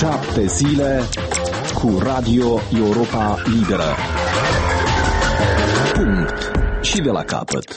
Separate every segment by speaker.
Speaker 1: 7 zile cu Radio Europa Liberă. Punct. Și de la capăt.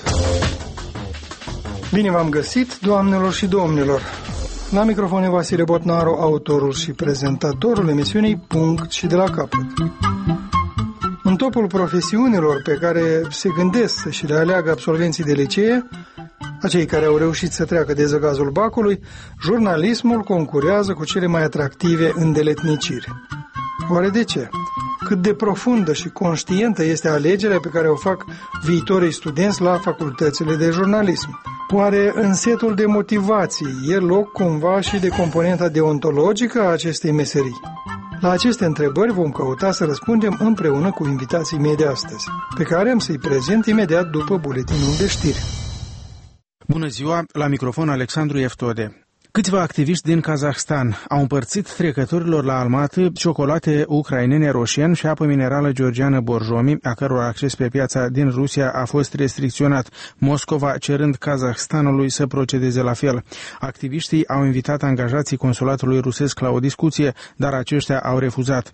Speaker 2: Bine v-am găsit, doamnelor și domnilor. La microfon e Vasile Botnaru, autorul și prezentatorul emisiunii Punct și de la capăt. În topul profesiunilor pe care se gândesc și le aleagă absolvenții de licee, acei care au reușit să treacă de zăgazul bacului, jurnalismul concurează cu cele mai atractive îndeletniciri. Oare de ce? Cât de profundă și conștientă este alegerea pe care o fac viitorii studenți la facultățile de jurnalism? Oare în setul de motivații e loc cumva și de componenta deontologică a acestei meserii? La aceste întrebări vom căuta să răspundem împreună cu invitații mei de astăzi, pe care am să-i prezint imediat după buletinul de știri.
Speaker 3: Bună ziua, la microfon Alexandru Eftode. Câțiva activiști din Kazahstan au împărțit trecătorilor la armată ciocolate ucrainene roșien și apă minerală georgiană Borjomi, a căror acces pe piața din Rusia a fost restricționat, Moscova cerând Kazahstanului să procedeze la fel. Activiștii au invitat angajații consulatului rusesc la o discuție, dar aceștia au refuzat.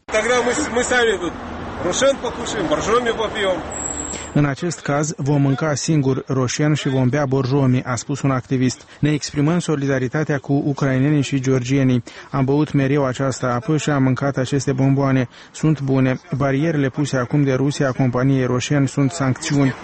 Speaker 3: În acest caz, vom mânca singur roșien și vom bea borjomi, a spus un activist. Ne exprimăm solidaritatea cu ucrainenii și georgienii. Am băut mereu această apă și am mâncat aceste bomboane. Sunt bune. Barierele puse acum de Rusia companiei roșien sunt sancțiuni.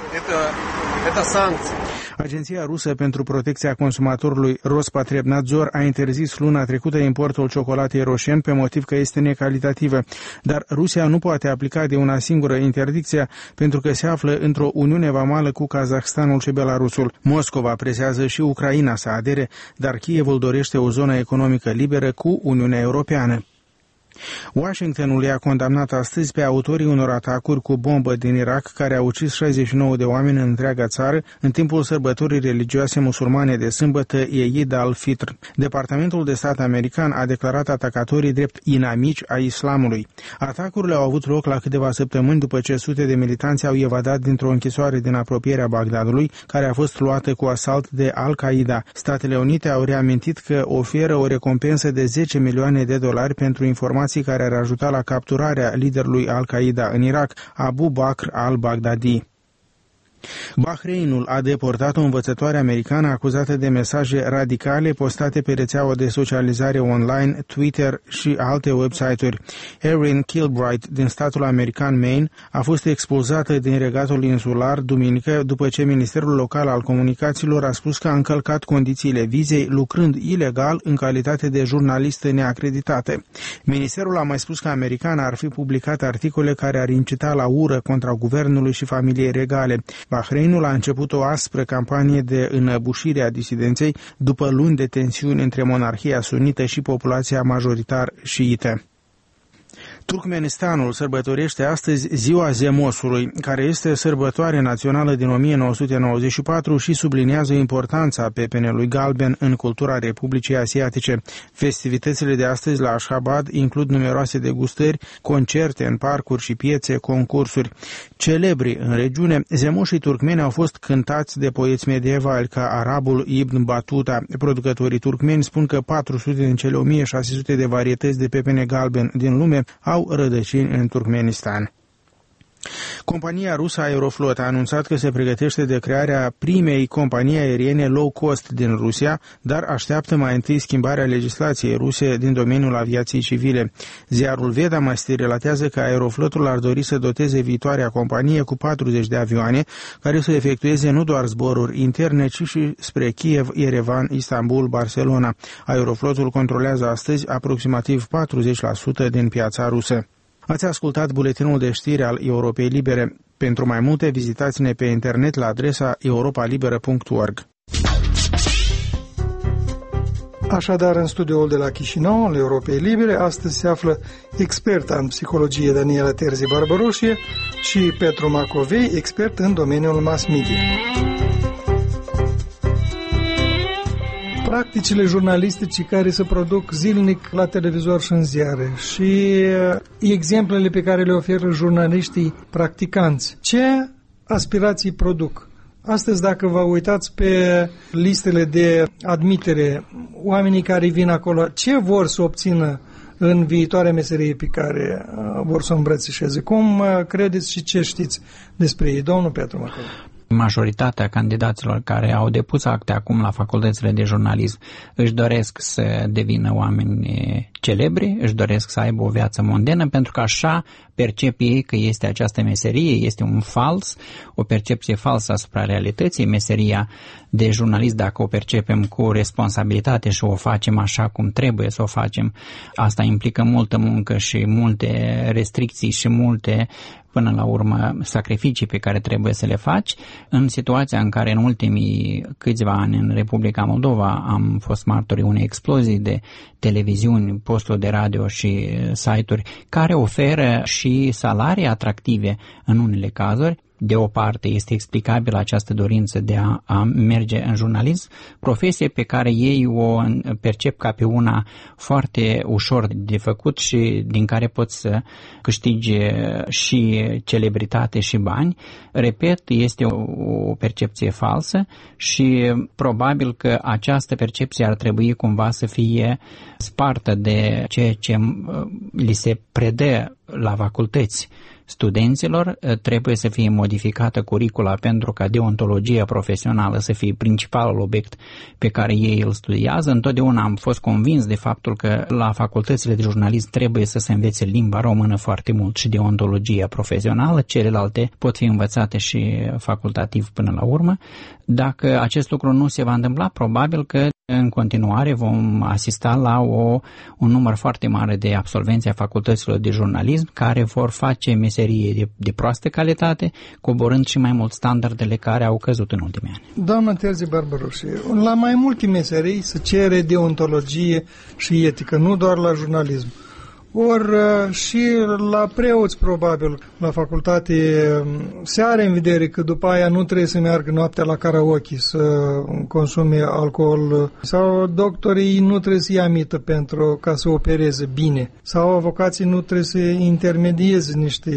Speaker 3: Agenția rusă pentru protecția consumatorului Rospotrebnadzor a interzis luna trecută importul ciocolatei roșien pe motiv că este necalitativă, dar Rusia nu poate aplica de una singură interdicția pentru că se află într-o uniune vamală cu Kazahstanul și Belarusul. Moscova presează și Ucraina să adere, dar Kievul dorește o zonă economică liberă cu Uniunea Europeană. Washingtonul i-a condamnat astăzi pe autorii unor atacuri cu bombă din Irak care au ucis 69 de oameni în întreaga țară în timpul sărbătorii religioase musulmane de sâmbătă Eid al-Fitr. Departamentul de stat american a declarat atacatorii drept inamici ai islamului. Atacurile au avut loc la câteva săptămâni după ce sute de militanți au evadat dintr-o închisoare din apropierea Bagdadului, care a fost luată cu asalt de Al-Qaeda. Statele Unite au reamintit că oferă o recompensă de $10 milioane pentru informații care ar ajuta la capturarea liderului Al-Qaeda în Irak, Abu Bakr al-Baghdadi. Bahreinul a deportat o învățătoare americană acuzată de mesaje radicale postate pe rețeaua de socializare online, Twitter și alte website-uri. Erin Kilbright din statul american Maine a fost expulzată din regatul insular duminică după ce Ministerul Local al Comunicațiilor a spus că a încălcat condițiile vizei lucrând ilegal în calitate de jurnalistă neacreditată. Ministerul a mai spus că americana ar fi publicat articole care ar incita la ură contra guvernului și familiei regale. Bahreinul a început o aspră campanie de înăbușire a disidenței după luni de tensiuni între monarhia sunită și populația majoritar șiită. Turkmenistanul sărbătorește astăzi Ziua Zemosului, care este sărbătoare națională din 1994 și subliniază importanța pepenelui galben în cultura Republicii Asiatice. Festivitățile de astăzi la Ashgabat includ numeroase degustări, concerte în parcuri și piețe, concursuri. Celebri în regiune, zemoșii turkmeni au fost cântați de poeți medievali ca arabul Ibn Battuta. Producătorii turkmeni spun că 400 din cele 1600 de varietăți de pepene galben din lume au rădăcini în Turkmenistan. Compania rusă Aeroflot a anunțat că se pregătește de crearea primei companii aeriene low cost din Rusia, dar așteaptă mai întâi schimbarea legislației ruse din domeniul aviației civile. Ziarul Vedamasti relatează că Aeroflotul ar dori să doteze viitoarea companie cu 40 de avioane, care să efectueze nu doar zboruri interne, ci și spre Kiev, Yerevan, Istanbul, Barcelona. Aeroflotul controlează astăzi aproximativ 40% din piața rusă. Ați ascultat buletinul de știri al Europei Libere. Pentru mai multe, vizitați-ne pe internet la adresa europalibera.org.
Speaker 2: Așadar, în studioul de la Chișinău, al Europei Libere, astăzi se află experta în psihologie Daniela Terzi-Barbaroșie și Petru Macovei, expert în domeniul mass media. Practicile jurnalistice care se produc zilnic la televizor și în ziare și exemplele pe care le oferă jurnaliștii practicanți. Ce aspirații produc? Astăzi, dacă vă uitați pe listele de admitere, oamenii care vin acolo, ce vor să obțină în viitoarea meserie pe care vor să o îmbrățișeze. Cum credeți și ce știți despre ei, domnul Petru Măcău?
Speaker 4: Majoritatea candidaților care au depus acte acum la facultățile de jurnalism își doresc să devină oameni celebri, își doresc să aibă o viață mondenă, pentru că așa percep ei că este această meserie, este un fals, o percepție falsă asupra realității. Meseria de jurnalist, dacă o percepem cu responsabilitate și o facem așa cum trebuie să o facem, asta implică multă muncă și multe restricții și multe, până la urmă, sacrificii pe care trebuie să le faci. În situația în care în ultimii câțiva ani în Republica Moldova am fost martorii unei explozii de televiziuni, posturi de radio și site-uri care oferă și salarii atractive în unele cazuri. De o parte este explicabilă această dorință de a merge în jurnalism, profesie pe care ei o percep ca pe una foarte ușor de făcut și din care poți să câștigi și celebritate și bani. Repet, este o percepție falsă și probabil că această percepție ar trebui cumva să fie spartă de ceea ce li se predă la facultăți studenților. Trebuie să fie modificată curicula pentru ca deontologia profesională să fie principalul obiect pe care ei îl studiază. Întotdeauna am fost convins de faptul că la facultățile de jurnalism trebuie să se învețe limba română foarte mult și deontologia profesională. Celelalte pot fi învățate și facultativ până la urmă. Dacă acest lucru nu se va întâmpla, probabil că în continuare vom asista la un număr foarte mare de absolvenți a facultăților de jurnalism care vor face meserie de proastă calitate, coborând și mai mult standardele care au căzut în ultimii ani.
Speaker 2: Doamna Terzi Barbaroși, la mai multe meserii se cere deontologie și etică, nu doar la jurnalism. Ori și la preoți, probabil, la facultate, se are în vedere că după aia nu trebuie să meargă noaptea la karaoke să consume alcool, sau doctorii nu trebuie să ia mită pentru ca să opereze bine, sau avocații nu trebuie să intermedieze niște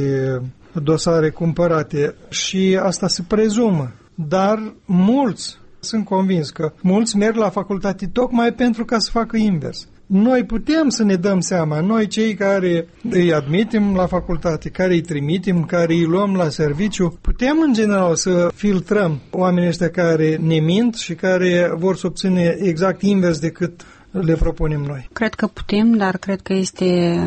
Speaker 2: dosare cumpărate și asta se prezumă. Dar mulți, sunt convins că mulți merg la facultate tocmai pentru ca să facă invers. Noi putem să ne dăm seama, noi cei care îi admitem la facultate, care îi trimitem, care îi luăm la serviciu, putem în general să filtrăm oamenii ăștia care ne mint și care vor să obține exact invers decât le propunem noi.
Speaker 5: Cred că putem, dar cred că este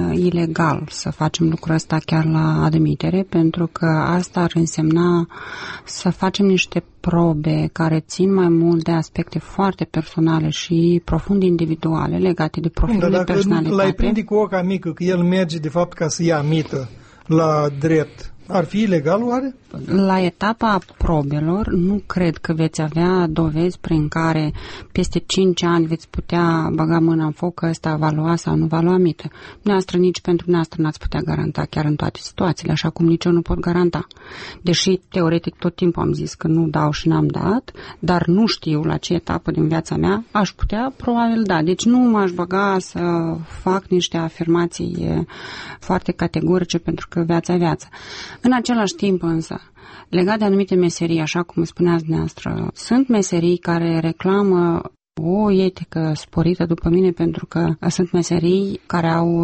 Speaker 5: ilegal să facem lucrul ăsta chiar la admitere, pentru că asta ar însemna să facem niște probe care țin mai mult de aspecte foarte personale și profund individuale legate de profilul de personalitate.
Speaker 2: Dacă l-ai prinde cu oca mică că el merge de fapt ca să ia mită la drept, ar fi ilegal oare?
Speaker 5: La etapa probelor nu cred că veți avea dovezi prin care peste 5 ani veți putea băga mâna în foc că ăsta va lua sau nu va lua mită. Noastră, nici pentru noastră n-ați putea garanta chiar în toate situațiile, așa cum nici eu nu pot garanta. Deși, teoretic, tot timpul am zis că nu dau și n-am dat, dar nu știu la ce etapă din viața mea aș putea, probabil da. Deci nu m-aș băga să fac niște afirmații foarte categorice pentru că viața. În același timp însă, legat de anumite meserii, așa cum spuneați dumneavoastră, sunt meserii care reclamă o etică sporită după mine pentru că sunt meserii care au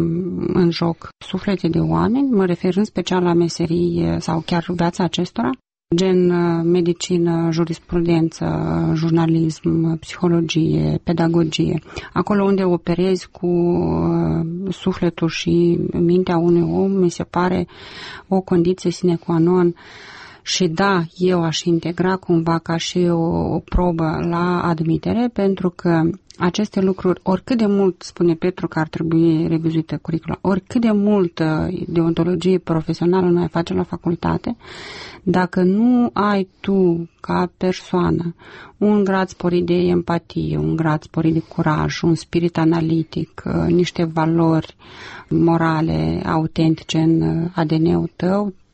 Speaker 5: în joc suflete de oameni, mă refer în special la meserii sau chiar viața acestora, gen medicină, jurisprudență, jurnalism, psihologie, pedagogie. Acolo unde operezi cu sufletul și mintea unui om, mi se pare o condiție sine qua non. Și da, eu aș integra cumva ca și o probă la admitere, pentru că aceste lucruri, oricât de mult, spune Petru că ar trebui revizuită curicula, oricât de mult deontologie profesională noi face la facultate, dacă nu ai tu, ca persoană, un grad sporit de empatie, un grad sporit de curaj, un spirit analitic, niște valori morale autentice în ADN-ul tău,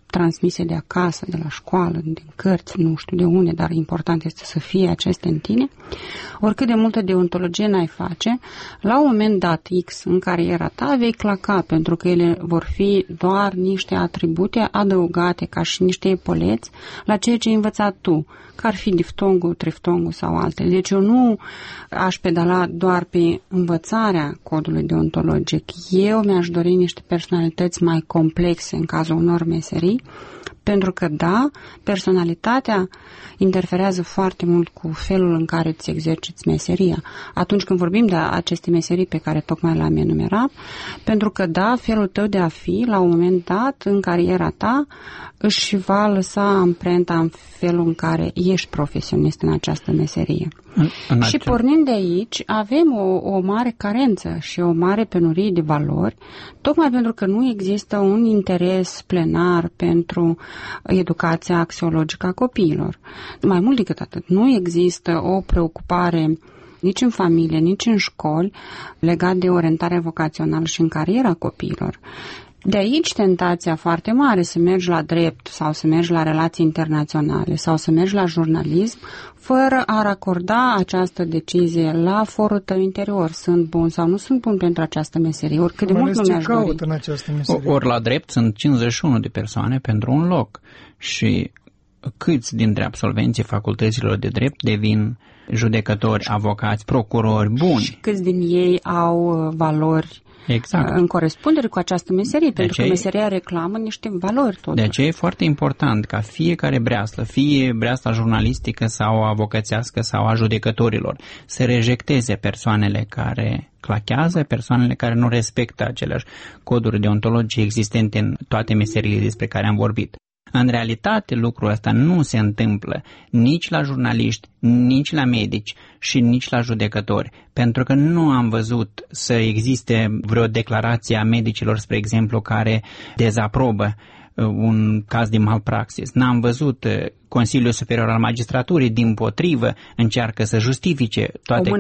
Speaker 5: transmise de acasă, de la școală, din cărți, nu știu de unde, dar important este să fie acestea în tine, oricât de multă deontologie n-ai face, la un moment dat X în cariera ta vei claca, pentru că ele vor fi doar niște atribute adăugate ca și niște epoleți la ceea ce ai învățat tu, că ar fi diftongul, triftongul sau altele. Deci eu nu aș pedala doar pe învățarea codului deontologic. Eu mi-aș dori niște personalități mai complexe în cazul unor meserii, pentru că, da, personalitatea interferează foarte mult cu felul în care îți exerciți meseria. Atunci când vorbim de aceste meserii pe care tocmai le-am enumerat, pentru că, da, felul tău de a fi, la un moment dat, în cariera ta, își va lăsa amprenta în felul în care ești profesionist în această meserie. Și pornind de aici, avem o mare carență și o mare penurie de valori, tocmai pentru că nu există un interes plenar pentru educația axiologică a copiilor. Mai mult decât atât, nu există o preocupare nici în familie, nici în școli legat de orientarea vocațională și în cariera copiilor. De aici tentația foarte mare să mergi la drept sau să mergi la relații internaționale sau să mergi la jurnalism fără a racorda această decizie la forul tău interior. Sunt bun sau nu sunt bun pentru această meserie, oricât de mult nu mi-aș dori.
Speaker 2: În această meserie.
Speaker 4: Ori la drept sunt 51 de persoane pentru un loc și câți dintre absolvenții facultăților de drept devin judecători, avocați, procurori buni? Și
Speaker 5: câți din ei au valori în corespundere cu această meserie, pentru că meseria reclamă niște valori totuși.
Speaker 4: De aceea e foarte important ca fiecare breaslă, fie breasla jurnalistică sau avocățească sau a judecătorilor, să rejecteze persoanele care clachează, persoanele care nu respectă aceleași coduri deontologice existente în toate meseriile despre care am vorbit. În realitate, lucrul ăsta nu se întâmplă nici la jurnaliști, nici la medici și nici la judecători, pentru că nu am văzut să existe vreo declarație a medicilor, spre exemplu, care dezaprobă un caz de malpraxis. N-am văzut Consiliul Superior al Magistraturii, dimpotrivă, încearcă să justifice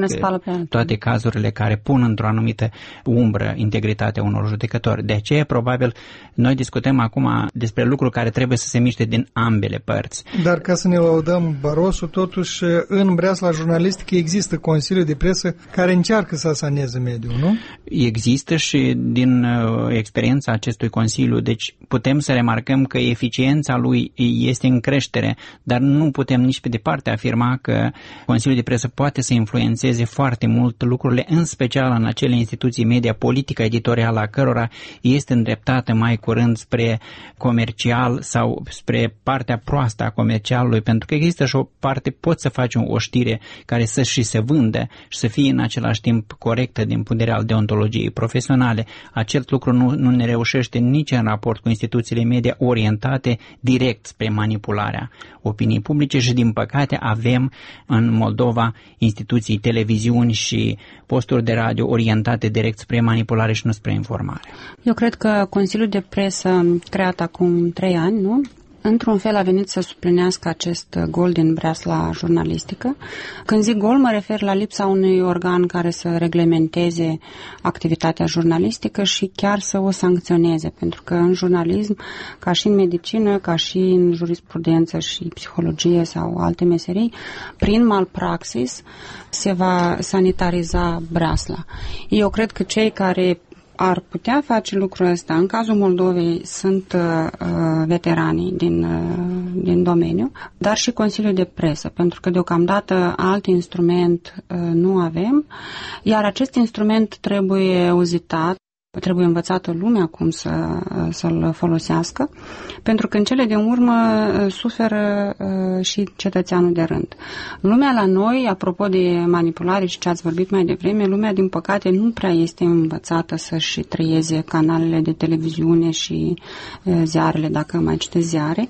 Speaker 4: toate cazurile care pun într-o anumită umbră integritatea unor judecători. De aceea, probabil, noi discutăm acum despre lucruri care trebuie să se miște din ambele părți.
Speaker 2: Dar ca să ne laudăm Barosul, totuși, în breasla jurnalistică există Consiliul de Presă care încearcă să saneze mediul, nu?
Speaker 4: Există și din experiența acestui Consiliu, deci putem să remarcăm că eficiența lui este în creștere, dar nu putem nici pe departe afirma că Consiliul de Presă poate să influențeze foarte mult lucrurile, în special în acele instituții media, politica editorială a cărora este îndreptată mai curând spre comercial sau spre partea proastă a comercialului, pentru că există și o parte, poți să faci o știre care să și se vândă și să fie în același timp corectă din punct de vedere al deontologiei profesionale. Acest lucru nu ne reușește nici în raport cu instituțiile media orientate direct spre manipularea opiniei publice și, din păcate, avem în Moldova instituții, televiziuni și posturi de radio orientate direct spre manipulare și nu spre informare.
Speaker 5: Eu cred că Consiliul de Presă, creat acum 3 ani, nu? Într-un fel a venit să suplinească acest gol din breasla jurnalistică. Când zic gol, mă refer la lipsa unui organ care să reglementeze activitatea jurnalistică și chiar să o sancționeze, pentru că în jurnalism, ca și în medicină, ca și în jurisprudență și psihologie sau alte meserii, prin malpraxis se va sanitariza breasla. Eu cred că cei care ar putea face lucrul ăsta, în cazul Moldovei sunt veteranii din domeniu, dar și Consiliul de Presă, pentru că deocamdată alt instrument nu avem, iar acest instrument trebuie uzitat, trebuie învățată lumea cum să-l folosească, pentru că în cele din urmă suferă și cetățeanul de rând. Lumea la noi, apropo de manipulare și ce ați vorbit mai devreme, lumea, din păcate, nu prea este învățată să-și trăieze canalele de televiziune și ziarele, dacă mai citeți ziare.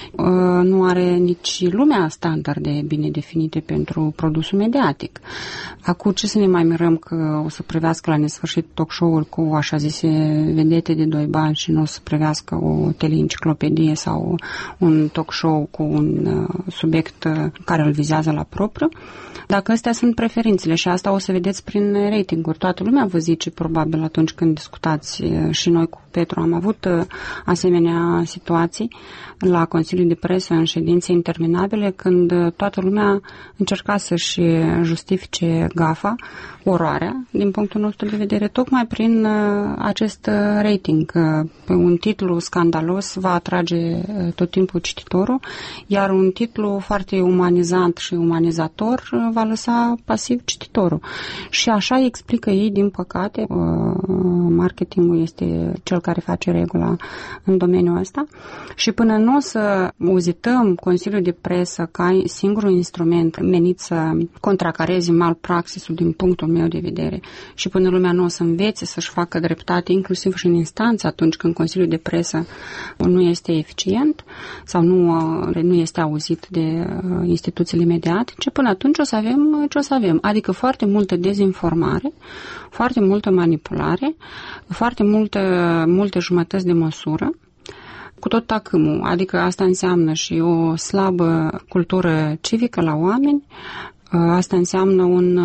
Speaker 5: Nu are nici lumea standarde bine definite pentru produsul mediatic. Acum, ce să ne mai mirăm că o să privească la nesfârșit talk show-uri cu așa zise vedete de doi bani și nu o să privească o teleenciclopedie sau un talk show cu un subiect care îl vizează la propriu. Dacă astea sunt preferințele și asta o să vedeți prin ratinguri. Toată lumea vă zice, probabil, atunci când discutați, și noi cu Petru am avut asemenea situații la Consiliul de Presă în ședințe interminabile, când toată lumea încerca să-și justifice gafa, oroarea, din punctul nostru de vedere, tocmai prin acest rating. Un titlu scandalos va atrage tot timpul cititorul, iar un titlu foarte umanizant și umanizator va lăsa pasiv cititorul. Și așa explică ei, din păcate, marketingul este cel care face regula în domeniul ăsta și până nu o să uzităm Consiliul de Presă ca singurul instrument menit să contracareze malpraxisul din punctul meu de vedere și până lumea nu o să învețe să-și facă dreptate, inclusiv și în instanță atunci când Consiliul de Presă nu este eficient sau nu este auzit de instituțiile mediatice, până atunci o să avem ce o să avem. Adică foarte multă dezinformare, foarte multă manipulare, foarte multe jumătăți de măsură, cu tot tacâmul. Adică asta înseamnă și o slabă cultură civică la oameni, asta înseamnă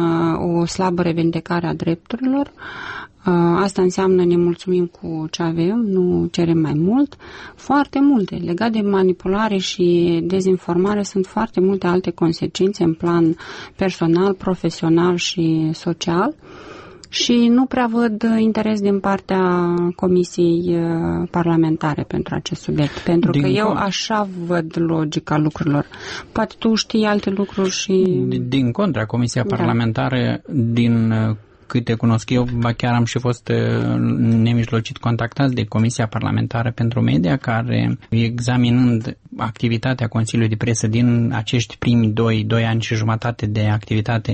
Speaker 5: o slabă revendicare a drepturilor, asta înseamnă ne mulțumim cu ce avem, nu cerem mai mult. Foarte multe. Legat de manipulare și dezinformare sunt foarte multe alte consecințe în plan personal, profesional și social. Și nu prea văd interes din partea Comisiei Parlamentare pentru acest subiect, pentru că eu așa văd logica lucrurilor. Poate tu știi alte lucruri și...
Speaker 4: Din contra, Comisia Parlamentară, din câte cunosc eu, chiar am și fost nemijlocit contactat de Comisia Parlamentară pentru Media, care, examinând activitatea Consiliului de Presă din acești primi 2 ani și jumătate de activitate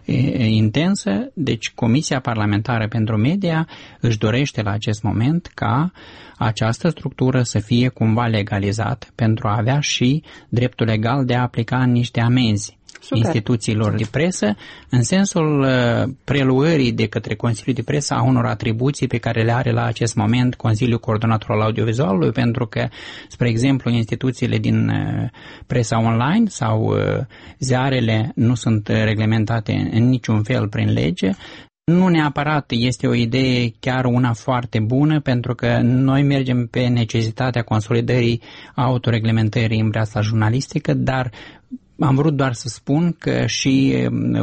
Speaker 4: intensă, deci Comisia Parlamentară pentru Media își dorește la acest moment ca această structură să fie cumva legalizată pentru a avea și dreptul legal de a aplica niște amenzi instituțiilor de presă, în sensul preluării de către Consiliul de Presă a unor atribuții pe care le are la acest moment Consiliul Coordonator al Audiovizualului, pentru că, spre exemplu, instituțiile din presa online sau ziarele nu sunt reglementate în niciun fel prin lege. Nu neapărat este o idee chiar una foarte bună, pentru că noi mergem pe necesitatea consolidării autoreglementării în breasla jurnalistică, dar am vrut doar să spun că și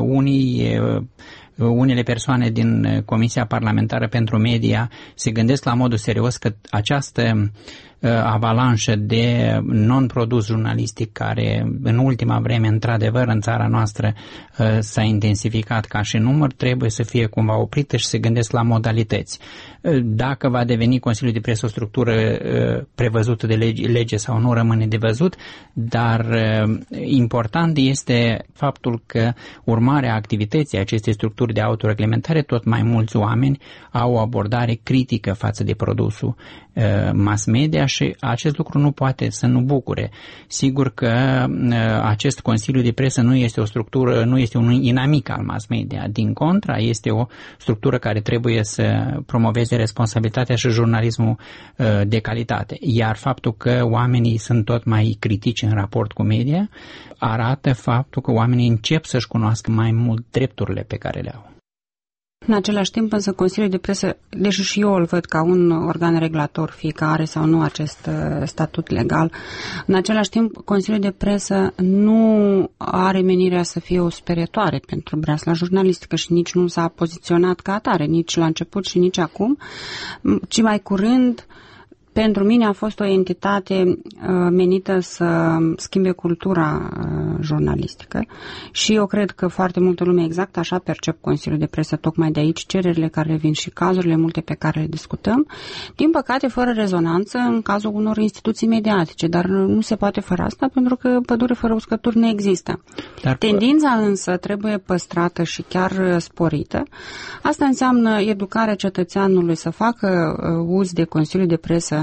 Speaker 4: unele persoane din Comisia Parlamentară pentru Media se gândesc la modul serios că această avalanșă de non-produs jurnalistic care în ultima vreme, într-adevăr, în țara noastră s-a intensificat ca și număr, trebuie să fie cumva oprită și se gândesc la modalități. Dacă va deveni Consiliul de Presă o structură prevăzută de lege sau nu, rămâne de văzut, dar important este faptul că urmarea activității acestei structuri de autoreglementare, tot mai mulți oameni au o abordare critică față de produsul mass media și acest lucru nu poate să nu bucure. Sigur că acest Consiliu de Presă nu este o structură, nu este un inamic al mass media. Din contra, este o structură care trebuie să promoveze responsabilitatea și jurnalismul de calitate. Iar faptul că oamenii sunt tot mai critici în raport cu media arată faptul că oamenii încep să-și cunoască mai mult drepturile pe care le au.
Speaker 5: În același timp, însă, Consiliul de Presă, deși și eu îl văd ca un organ regulator, fie că are sau nu acest statut legal, în același timp, Consiliul de Presă nu are menirea să fie o sperietoare pentru breasla jurnalistică și nici nu s-a poziționat ca atare, nici la început și nici acum, ci mai curând, pentru mine a fost o entitate menită să schimbe cultura jurnalistică și eu cred că foarte multă lume exact așa percep Consiliul de Presă, tocmai de aici cererile care vin și cazurile multe pe care le discutăm, din păcate fără rezonanță în cazul unor instituții mediatice, dar nu se poate fără asta pentru că pădure fără uscături nu există. Tendința însă trebuie păstrată și chiar sporită. Asta înseamnă educarea cetățeanului să facă uz de Consiliul de Presă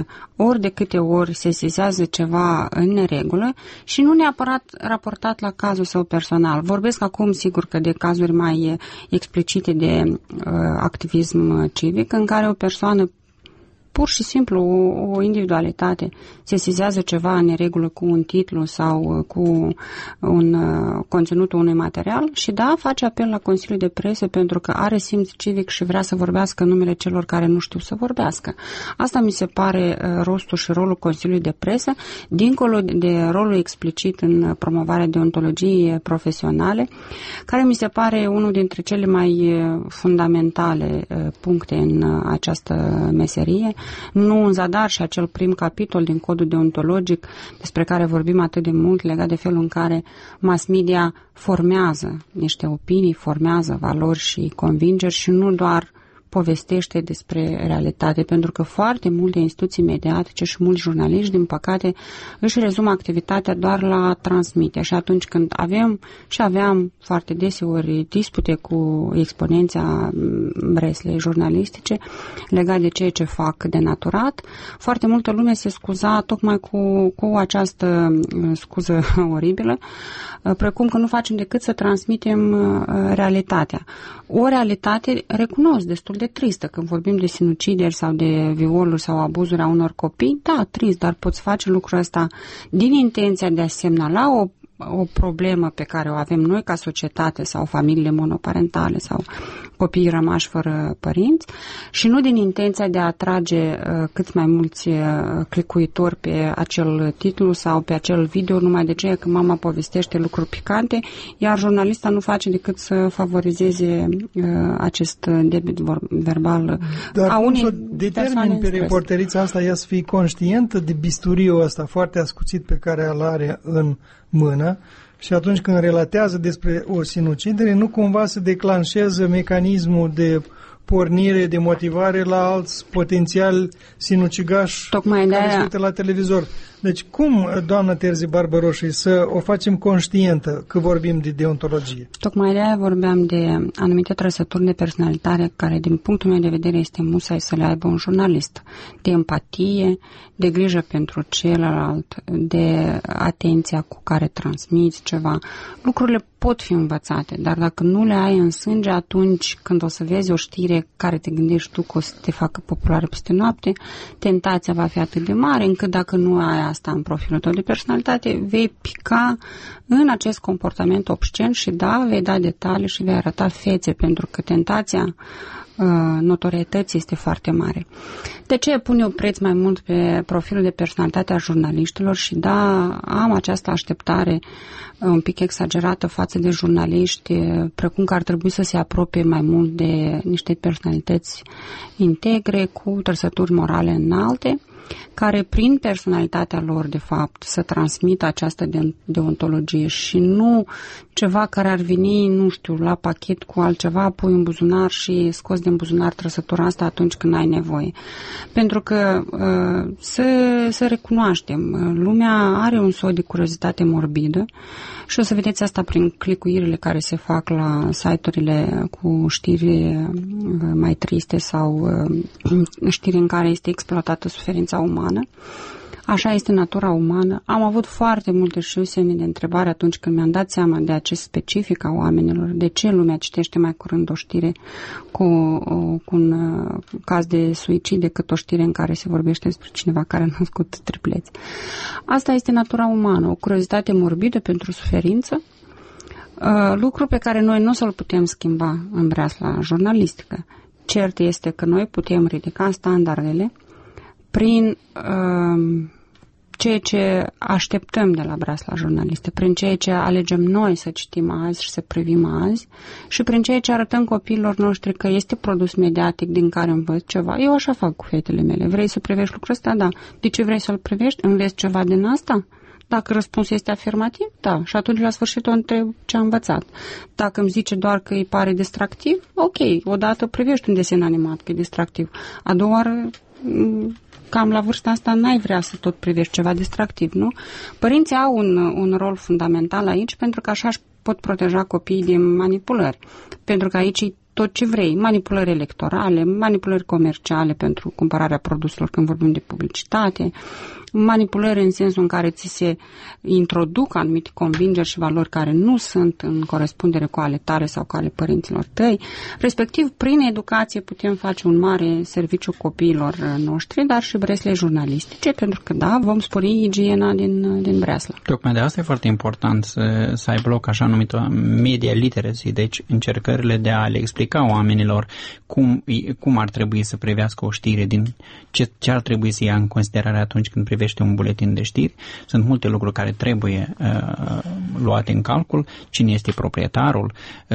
Speaker 5: ori de câte ori se sesizează ceva în neregulă și nu neapărat raportat la cazul său personal. Vorbesc acum, sigur, că de cazuri mai explicite de activism civic, în care o persoană, pur și simplu o individualitate, sesizează ceva în neregulă cu un titlu sau cu conținutul unui material și face apel la Consiliul de Presă pentru că are simț civic și vrea să vorbească în numele celor care nu știu să vorbească. Asta mi se pare rostul și rolul Consiliului de Presă, dincolo de rolul explicit în promovarea deontologiei profesionale, care mi se pare unul dintre cele mai fundamentale puncte în această meserie. Nu în zadar și acel prim capitol din codul deontologic despre care vorbim atât de mult, legat de felul în care mass media formează niște opinii, formează valori și convingeri și nu doar povestește despre realitate, pentru că foarte multe instituții mediatice și mulți jurnaliști, din păcate, își rezumă activitatea doar la transmite. Și atunci când aveam foarte deseori dispute cu exponența breslei jurnalistice legat de ceea ce fac denaturat, foarte multă lume se scuza tocmai cu această scuză oribilă, precum că nu facem decât să transmitem realitatea. O realitate, recunosc, destul de tristă. Când vorbim de sinucideri sau de violuri sau abuzuri a unor copii, da, trist, dar poți face lucrul ăsta din intenția de a semnala o problemă pe care o avem noi ca societate sau familiile monoparentale sau copiii rămași fără părinți și nu din intenția de a atrage cât mai mulți clicuitori pe acel titlu sau pe acel video numai de ce că mama povestește lucruri picante, iar jurnalista nu face decât să favorizeze acest debit verbal.
Speaker 2: Dar cum să determin pe reporterița asta ea să fie conștientă de bisturiul ăsta foarte ascuțit pe care îl are în mână și atunci când relatează despre o sinucidere, nu cumva să declanșează mecanismul de pornire, de motivare la alți potențiali sinucigași care se uită la televizor. Deci cum, doamnă Terzi Barbaroși, să o facem conștientă că vorbim de deontologie?
Speaker 5: Tocmai de aia vorbeam de anumite trăsături de personalitate care, din punctul meu de vedere, este musai să le aibă un jurnalist. De empatie, de grijă pentru celălalt, de atenția cu care transmiți ceva. Lucrurile pot fi învățate, dar dacă nu le ai în sânge, atunci când o să vezi o știre care te gândești tu că o să te facă populară peste noapte, tentația va fi atât de mare încât dacă nu ai asta în profilul tău de personalitate, vei pica în acest comportament obscen și vei da detalii și vei arăta fețe, pentru că tentația notorietății este foarte mare. De ce pun eu preț mai mult pe profilul de personalitate a jurnaliștilor și am această așteptare un pic exagerată față de jurnaliști, precum că ar trebui să se apropie mai mult de niște personalități integre cu trăsături morale înalte, care prin personalitatea lor, de fapt, să transmită această deontologie și nu ceva care ar veni, nu știu, la pachet cu altceva, pui în buzunar și scoți din buzunar trăsătura asta atunci când ai nevoie. Pentru că să recunoaștem, lumea are un soi de curiozitate morbidă și o să vedeți asta prin clicuirile care se fac la site-urile cu știri mai triste sau știri în care este exploatată suferința umană. Așa este natura umană. Am avut foarte multe și semne de întrebare atunci când mi-am dat seama de acest specific a oamenilor, de ce lumea citește mai curând o știre cu un caz de suicid decât o știre în care se vorbește despre cineva care a născut tripleți. Asta este natura umană, o curiozitate morbidă pentru suferință, lucru pe care noi nu o să-l putem schimba în breasla jurnalistică. Cert este că noi putem ridica standardele prin ceea ce așteptăm de la breasla jurnaliste, prin ceea ce alegem noi să citim azi și să privim azi și prin ceea ce arătăm copiilor noștri că este produs mediatic din care învăț ceva. Eu așa fac cu fetele mele. Vrei să privești lucrul ăsta? Da. De ce vrei să-l privești? Înveți ceva din asta? Dacă răspunsul este afirmativ, da. Și atunci la sfârșit o întreb ce am învățat. Dacă îmi zice doar că îi pare distractiv, ok, odată privești un desen animat că e distractiv. A doua oară, cam la vârsta asta n-ai vrea să tot privești ceva distractiv, nu? Părinții au un rol fundamental aici pentru că așa își pot proteja copiii din manipulări. Pentru că aici tot ce vrei, manipulări electorale, manipulări comerciale pentru cumpărarea produselor când vorbim de publicitate, manipulări în sensul în care ți se introduc anumite convingeri și valori care nu sunt în corespundere cu ale tale sau cu ale părinților tăi. Respectiv, prin educație putem face un mare serviciu copiilor noștri, dar și breslei jurnalistice, pentru că, da, vom spori igiena din breaslă.
Speaker 4: Tocmai de asta e foarte important să aibă loc așa numită media literacy, deci încercările de a le explica oamenilor cum ar trebui să privească o știre, din ce ar trebui să ia în considerare atunci când privește un buletin de știri. Sunt multe lucruri care trebuie luate în calcul. Cine este proprietarul,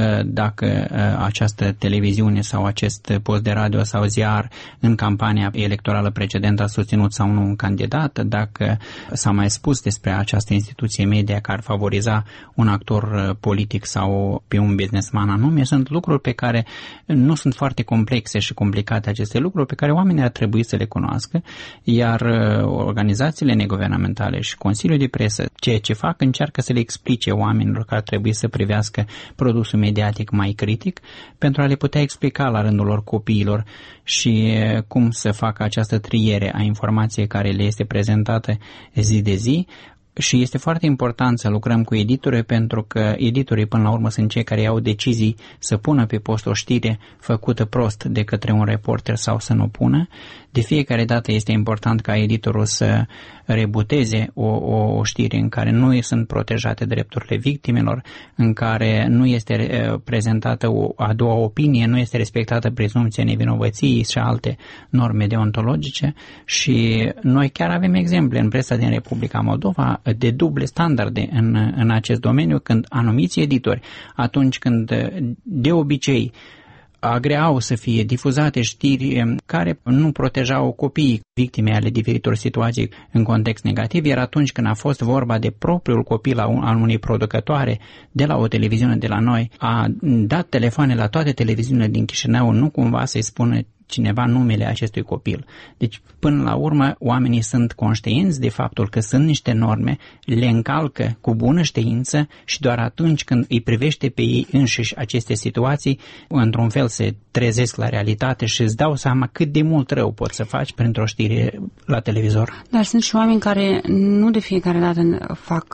Speaker 4: dacă această televiziune sau acest post de radio sau ziar în campania electorală precedentă a susținut sau nu un candidat, dacă s-a mai spus despre această instituție media care ar favoriza un actor politic sau pe un businessman anume. Sunt lucruri pe care nu sunt foarte complexe și complicate, aceste lucruri pe care oamenii ar trebui să le cunoască, iar organizațiile neguvernamentale și Consiliul de Presă, ceea ce fac, încearcă să le explice oamenilor că ar trebui să privească produsul mediatic mai critic pentru a le putea explica la rândul lor copiilor și cum să facă această triere a informației care le este prezentată zi de zi. Și este foarte important să lucrăm cu editorii, pentru că editorii până la urmă sunt cei care iau decizii să pună pe post o știre făcută prost de către un reporter sau să nu pună. De fiecare dată este important ca editorul să rebuteze o știre în care nu sunt protejate drepturile victimelor, în care nu este prezentată o a doua opinie, nu este respectată prezumția nevinovăției și alte norme deontologice. Și noi chiar avem exemple în presa din Republica Moldova de duble standarde în acest domeniu, când anumiți editori, atunci când de obicei agreau să fie difuzate știri care nu protejau copiii victime ale diferitor situații în context negativ, iar atunci când a fost vorba de propriul copil al unei producătoare de la o televiziune de la noi, a dat telefoane la toate televiziunile din Chișinău, nu cumva să-i spună cineva numele acestui copil. Deci, până la urmă, oamenii sunt conștienți de faptul că sunt niște norme, le încalcă cu bună știință și doar atunci când îi privește pe ei înșiși aceste situații, într-un fel se trezesc la realitate și îți dau seama cât de mult rău poți să faci printr-o știre la televizor.
Speaker 5: Dar sunt și oameni care nu de fiecare dată fac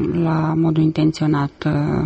Speaker 5: la modul intenționat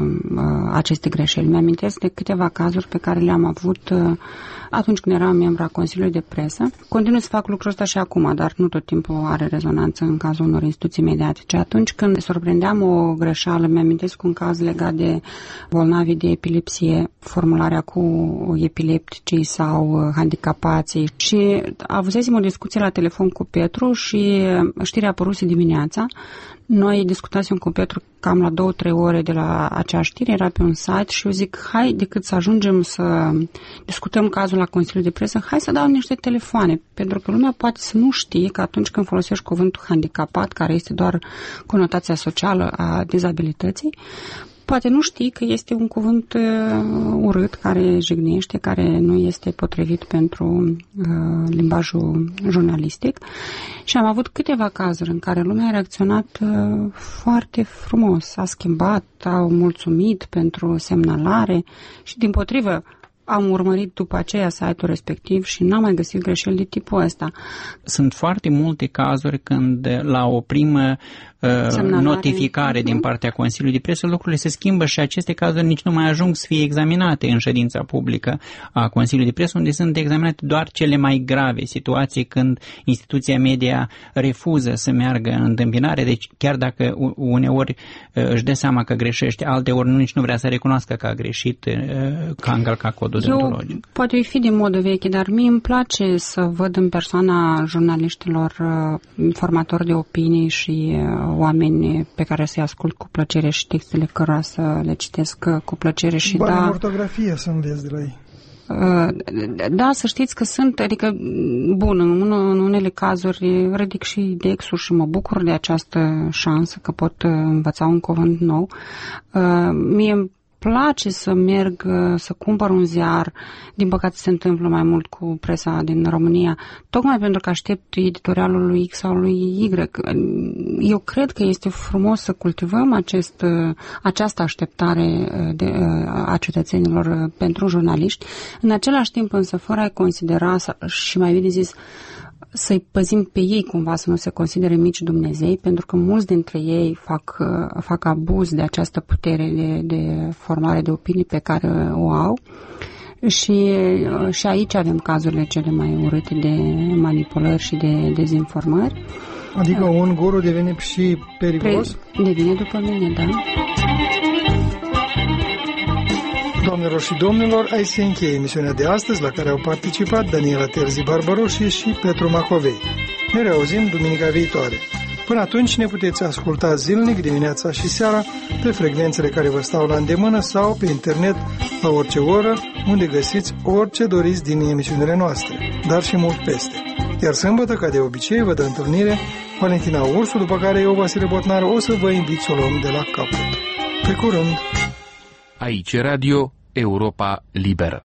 Speaker 5: aceste greșeli. Mi-amintesc de câteva cazuri pe care le-am avut atunci când eram membru a Consiliului de Presă. Continui să fac lucrul ăsta și acum, dar nu tot timpul are rezonanță în cazul unor instituții mediatice. Atunci când surprindeam o greșeală, mi-amintesc un caz legat de bolnavii de epilepsie, formularea cu epilepticii sau handicapații, și avusesem o discuție la telefon cu Petru și știrea apăruse dimineața. Noi discutasem cu Petru cam la 2-3 ore de la acea știre, era pe un site și eu zic, hai, decât să ajungem să discutăm cazul la Consiliul de Presă, hai să dau niște telefoane, pentru că lumea poate să nu știe că atunci când folosești cuvântul handicapat, care este doar conotația socială a dizabilității, poate nu știi că este un cuvânt urât, care jignește, care nu este potrivit pentru limbajul jurnalistic. Și am avut câteva cazuri în care lumea a reacționat foarte frumos, a schimbat, au mulțumit pentru semnalare și, dimpotrivă, am urmărit după aceea site-ul respectiv și n-am mai găsit greșeli de tipul ăsta.
Speaker 4: Sunt foarte multe cazuri când la o primă notificare din partea Consiliului de Presă lucrurile se schimbă și aceste cazuri nici nu mai ajung să fie examinate în ședința publică a Consiliului de Presă, unde sunt examinate doar cele mai grave situații, când instituția media refuză să meargă în întâmpinare. Deci chiar dacă uneori își dă seama că greșește, alteori nici nu vrea să recunoască că a greșit, că a încălcat codul deontologic.
Speaker 5: Poate fi din modă veche, dar mie îmi place să văd în persoana jurnaliștilor formatori de opinii și oameni pe care să-i ascult cu plăcere și textele cărora să le citesc cu plăcere. Și
Speaker 2: bani în ortografie să înveți de la ei.
Speaker 5: Da, să știți că sunt, adică, bun, în unele cazuri ridic și indexul și mă bucur de această șansă că pot învăța un cuvânt nou. Mie place să merg, să cumpăr un ziar. Din păcate se întâmplă mai mult cu presa din România, tocmai pentru că aștept editorialul lui X sau lui Y. Eu cred că este frumos să cultivăm această așteptare a cetățenilor pentru jurnaliști. În același timp însă, fără a considera și mai bine zis, să-i păzim pe ei cumva să nu se considere mici Dumnezei, pentru că mulți dintre ei fac abuz de această putere de formare de opinii pe care o au și aici avem cazurile cele mai urâte de manipulări și de dezinformări.
Speaker 2: Adică un guru devine și periculos?
Speaker 5: Devine, după mine, da.
Speaker 2: Doamnelor și domnilor, aici se încheie emisiunea de astăzi, la care au participat Daniela Terzi Barbaroși și Petru Macovei. Ne reauzim duminica viitoare. Până atunci ne puteți asculta zilnic, dimineața și seara, pe frecvențele care vă stau la îndemână sau pe internet la orice oră, unde găsiți orice doriți din emisiunile noastre, dar și mult peste. Iar sâmbătă, ca de obicei, vă dă întâlnire Valentina Ursu, după care eu, Vasile Botnar, o să vă invit să o luăm de la capăt. Pe curând!
Speaker 1: Aici Radio Europa Liberă.